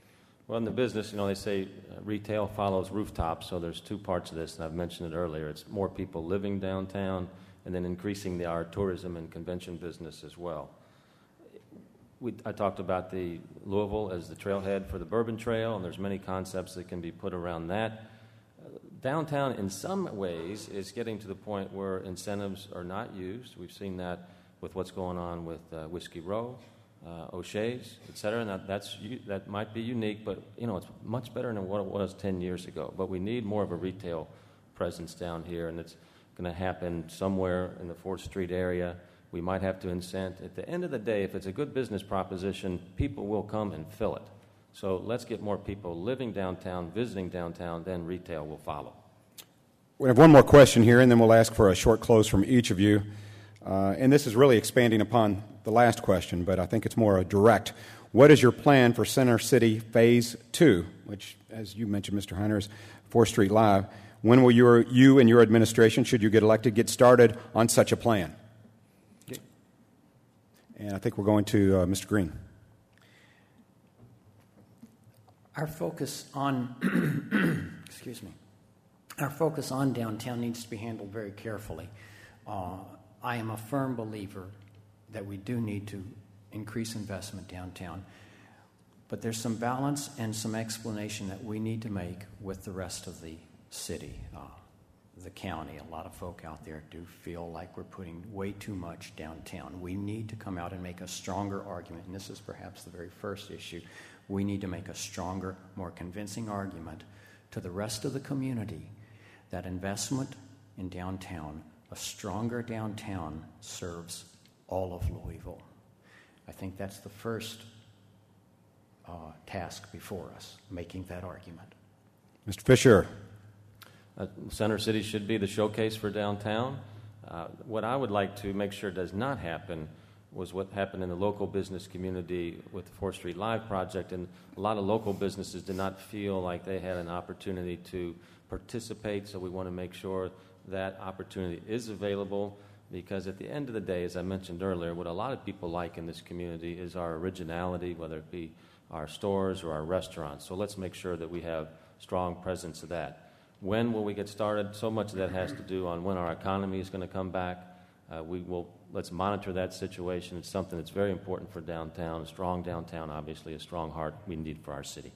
Well, in the business, you know, they say uh, retail follows rooftops, so there's two parts of this, and I've mentioned it earlier. It's more people living downtown and then increasing the, our tourism and convention business as well. We, I talked about the Louisville as the trailhead for the Bourbon Trail, and there's many concepts that can be put around that. Uh, downtown, in some ways, is getting to the point where incentives are not used. We've seen that with what's going on with uh, Whiskey Row, uh, O'Shea's, et cetera, and that, that's, that might be unique, but, you know, it's much better than what it was ten years ago. But we need more of a retail presence down here, and it's going to happen somewhere in the fourth Street area. We might have to incent. At the end of the day, if it's a good business proposition, people will come and fill it. So let's get more people living downtown, visiting downtown, then retail will follow. We have one more question here, and then we'll ask for a short close from each of you. Uh, and this is really expanding upon the last question, but I think it's more a direct. What is your plan for Center City Phase two, which, as you mentioned, Mister Heiner, is fourth Street Live? When will your, you and your administration, should you get elected, get started on such a plan? And I think we're going to uh, Mister Green. Our focus on, excuse me, our focus on downtown needs to be handled very carefully. Uh, I am a firm believer that we do need to increase investment downtown, but there's some balance and some explanation that we need to make with the rest of the city. Uh, the county, a lot of folk out there do feel like we're putting way too much downtown. We need to come out and make a stronger argument, and this is perhaps the very first issue. We need to make a stronger, more convincing argument to the rest of the community that investment in downtown, a stronger downtown, serves all of Louisville. I think that's the first uh, task before us, making that argument. Mister Fisher. Uh, Center City should be the showcase for downtown. Uh, what I would like to make sure does not happen was what happened in the local business community with the fourth Street Live project, and a lot of local businesses did not feel like they had an opportunity to participate, so we want to make sure that opportunity is available, because at the end of the day, as I mentioned earlier, what a lot of people like in this community is our originality, whether it be our stores or our restaurants. So let's make sure that we have strong presence of that. When will we get started? So much of that has to do on when our economy is going to come back. Uh, we will, let's monitor that situation. It's something that's very important for downtown. A strong downtown, obviously, a strong heart we need for our city.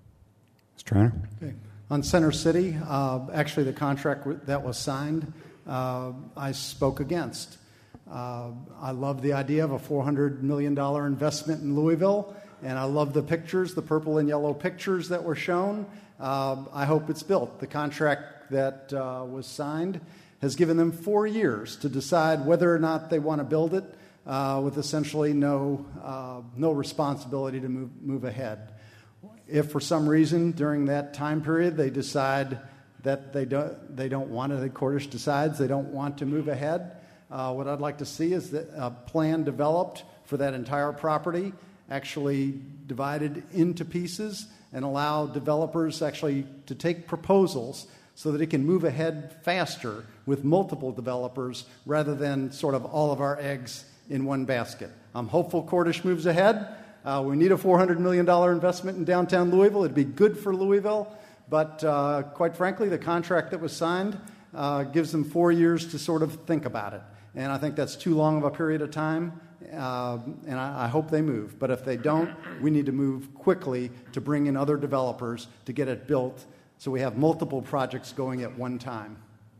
Mister Heiner. Okay. On Center City, uh, actually the contract w- that was signed, uh, I spoke against. Uh, I love the idea of a four hundred million dollars investment in Louisville, and I love the pictures, the purple and yellow pictures that were shown. Uh, I hope it's built. The contract that uh, was signed has given them four years to decide whether or not they want to build it, uh, with essentially no uh, no responsibility to move move ahead. If for some reason during that time period they decide that they don't they don't want to, the Cordish decides they don't want to move ahead, uh, what I'd like to see is that a plan developed for that entire property, actually divided into pieces, and allow developers actually to take proposals so that it can move ahead faster with multiple developers rather than sort of all of our eggs in one basket. I'm hopeful Cordish moves ahead. Uh, we need a four hundred million dollars investment in downtown Louisville. It'd be good for Louisville, but uh, quite frankly, the contract that was signed uh, gives them four years to sort of think about it. And I think that's too long of a period of time. Uh, and I, I hope they move. But if they don't, we need to move quickly to bring in other developers to get it built so we have multiple projects going at one time.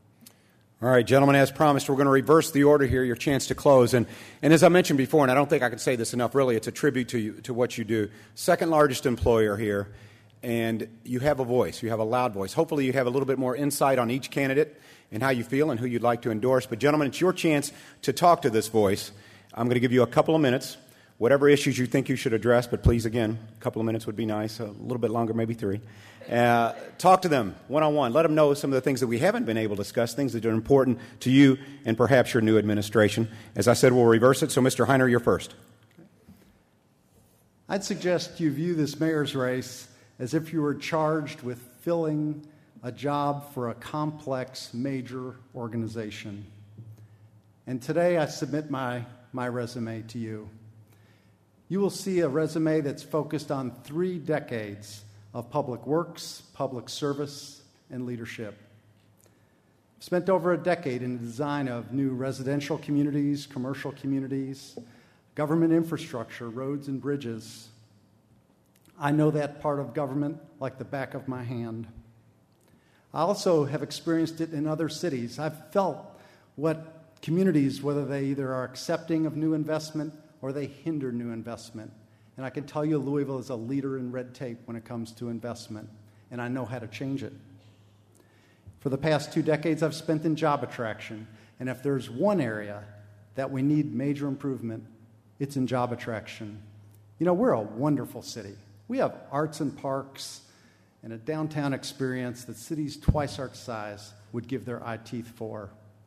All right, gentlemen, as promised, we're going to reverse the order here, your chance to close. And, and as I mentioned before, and I don't think I can say this enough, really, it's a tribute to, you, to what you do. Second largest employer here, and you have a voice. You have a loud voice. Hopefully you have a little bit more insight on each candidate and how you feel and who you'd like to endorse. But, gentlemen, it's your chance to talk to this voice. I'm going to give you a couple of minutes, whatever issues you think you should address, but please, again, a couple of minutes would be nice, a little bit longer, maybe three. Uh, talk to them one-on-one. Let them know some of the things that we haven't been able to discuss, things that are important to you and perhaps your new administration. As I said, we'll reverse it. So, Mister Heiner, you're first. I'd suggest you view this mayor's race as if you were charged with filling a job for a complex, major organization. And today I submit my, my resume to you. You will see a resume that's focused on three decades of public works, public service, and leadership. I've spent over a decade in the design of new residential communities, commercial communities, government infrastructure, roads and bridges. I know that part of government like the back of my hand. I also have experienced it in other cities. I've felt what communities, whether they either are accepting of new investment or they hinder new investment. And I can tell you Louisville is a leader in red tape when it comes to investment, and I know how to change it. For the past two decades, I've spent in job attraction, and if there's one area that we need major improvement, it's in job attraction. You know, we're a wonderful city. We have arts and parks and a downtown experience that cities twice our size would give their eye teeth for.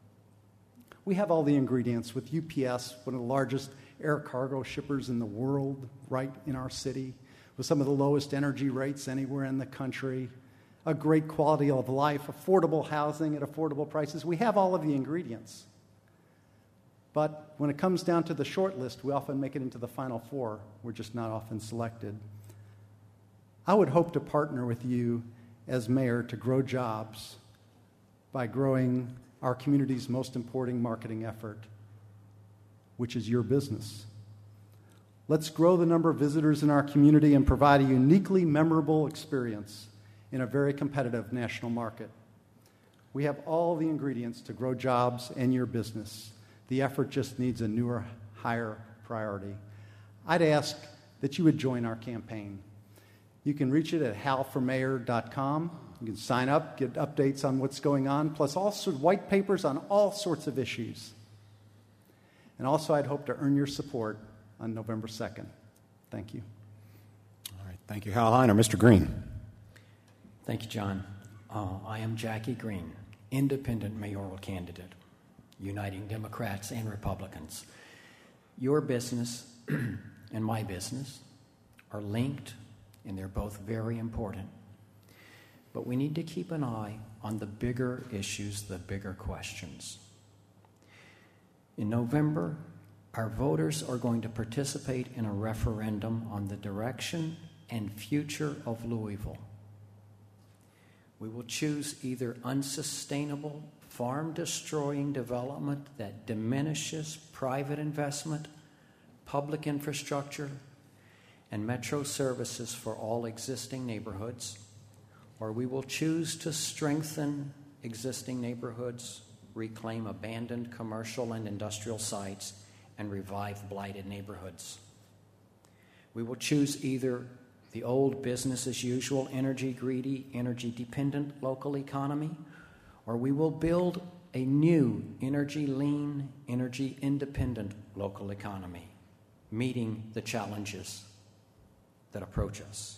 We have all the ingredients with U P S, one of the largest air cargo shippers in the world, right in our city, with some of the lowest energy rates anywhere in the country, a great quality of life, affordable housing at affordable prices. We have all of the ingredients. But when it comes down to the short list, we often make it into the final four. We're just not often selected. I would hope to partner with you as mayor to grow jobs by growing our community's most important marketing effort, which is your business. Let's grow the number of visitors in our community and provide a uniquely memorable experience in a very competitive national market. We have all the ingredients to grow jobs and your business. The effort just needs a newer, higher priority. I'd ask that you would join our campaign. You can reach it at hal for mayor dot com. You can sign up, get updates on what's going on, plus all sorts of white papers on all sorts of issues. And also, I'd hope to earn your support on November second. Thank you. All right. Thank you, Hal Heiner. Mister Green. Thank you, John. Uh, I am Jackie Green, independent mayoral candidate, uniting Democrats and Republicans. Your business and my business are linked, and they're both very important. But we need to keep an eye on the bigger issues, the bigger questions. In November, our voters are going to participate in a referendum on the direction and future of Louisville. We will choose either unsustainable, farm-destroying development that diminishes private investment, public infrastructure, and metro services for all existing neighborhoods, or we will choose to strengthen existing neighborhoods, reclaim abandoned commercial and industrial sites, and revive blighted neighborhoods. We will choose either the old business-as-usual, energy-greedy, energy-dependent local economy, or we will build a new energy-lean, energy-independent local economy, meeting the challenges that approach us.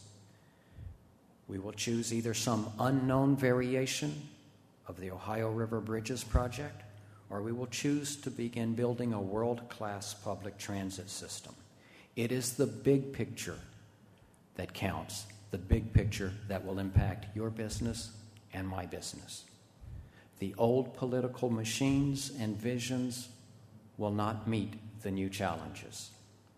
We will choose either some unknown variation of the Ohio River Bridges project, or we will choose to begin building a world-class public transit system. It is the big picture that counts, the big picture that will impact your business and my business. The old political machines and visions will not meet the new challenges.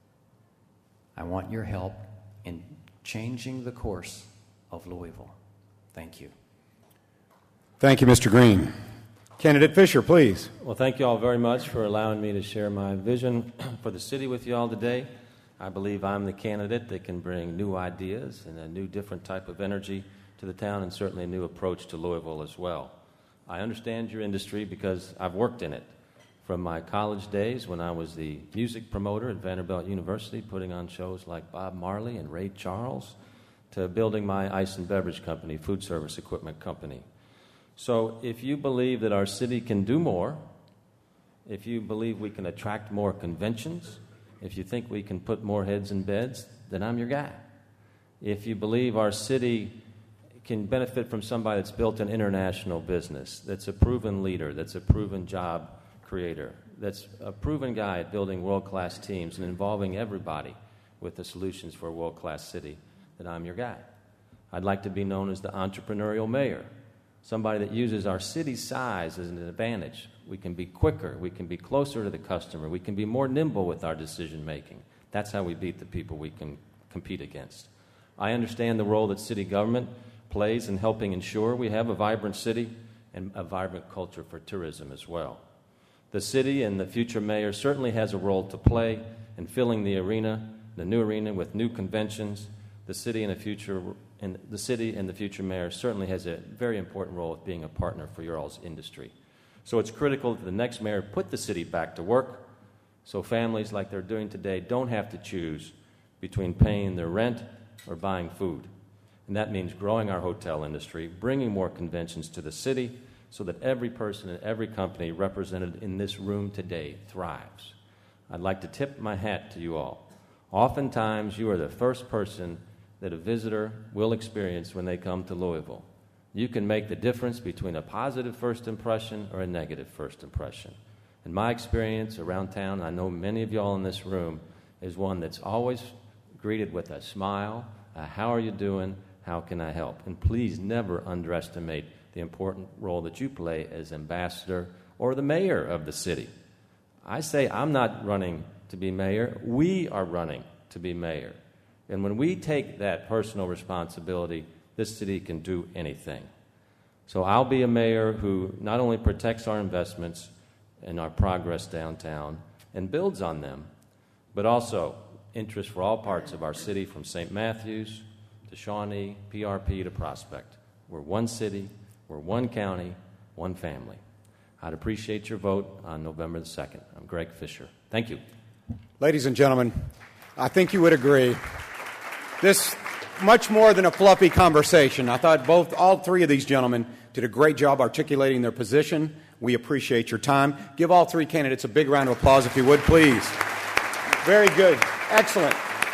I want your help in changing the course of Louisville. Thank you. Thank you, Mister Green. Candidate Fisher, please. Well, thank you all very much for allowing me to share my vision for the city with you all today. I believe I'm the candidate that can bring new ideas and a new different type of energy to the town, and certainly a new approach to Louisville as well. I understand your industry because I've worked in it. From my college days when I was the music promoter at Vanderbilt University, putting on shows like Bob Marley and Ray Charles, to building my ice and beverage company, food service equipment company. So if you believe that our city can do more, if you believe we can attract more conventions, if you think we can put more heads in beds, then I'm your guy. If you believe our city can benefit from somebody that's built an international business, that's a proven leader, that's a proven job creator, that's a proven guy at building world-class teams and involving everybody with the solutions for a world-class city, then I'm your guy. I'd like to be known as the entrepreneurial mayor, somebody that uses our city's size as an advantage. We can be quicker, we can be closer to the customer, we can be more nimble with our decision-making. That's how we beat the people we can compete against. I understand the role that city government plays in helping ensure we have a vibrant city and a vibrant culture for tourism as well. The city and the future mayor certainly has a role to play in filling the arena, the new arena, with new conventions. The city and the future and the city and the future mayor certainly has a very important role of being a partner for your all's industry. So it's critical that the next mayor put the city back to work, so families like they're doing today don't have to choose between paying their rent or buying food. And that means growing our hotel industry, bringing more conventions to the city so that every person and every company represented in this room today thrives. I'd like to tip my hat to you all. Oftentimes, you are the first person that a visitor will experience when they come to Louisville. You can make the difference between a positive first impression or a negative first impression. In my experience around town, I know many of y'all in this room, is one that's always greeted with a smile, a how are you doing, how can I help? And please never underestimate the important role that you play as ambassador or the mayor of the city. I say I'm not running to be mayor, we are running to be mayor. And when we take that personal responsibility, this city can do anything. So I'll be a mayor who not only protects our investments and our progress downtown and builds on them, but also interest for all parts of our city, from Saint Matthews to Shawnee, P R P to Prospect. We're one city, we're one county, one family. I'd appreciate your vote on November the second. I'm Greg Fisher. Thank you. Ladies and gentlemen, I think you would agree, this much more than a fluffy conversation. I thought both, all three of these gentlemen did a great job articulating their position. We appreciate your time. Give all three candidates a big round of applause, if you would, please. Very good. Excellent.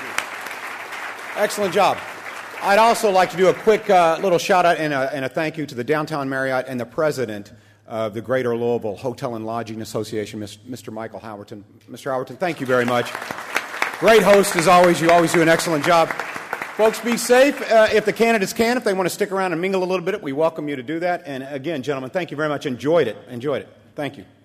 Excellent job. I'd also like to do a quick uh, little shout-out and a, and a thank you to the Downtown Marriott and the president of the Greater Louisville Hotel and Lodging Association, Mister Michael Howerton. Mister Howerton, thank you very much. Great host, as always. You always do an excellent job. Folks, be safe. Uh, if the candidates can, if they want to stick around and mingle a little bit, we welcome you to do that. And again, gentlemen, thank you very much. Enjoyed it. Enjoyed it. Thank you.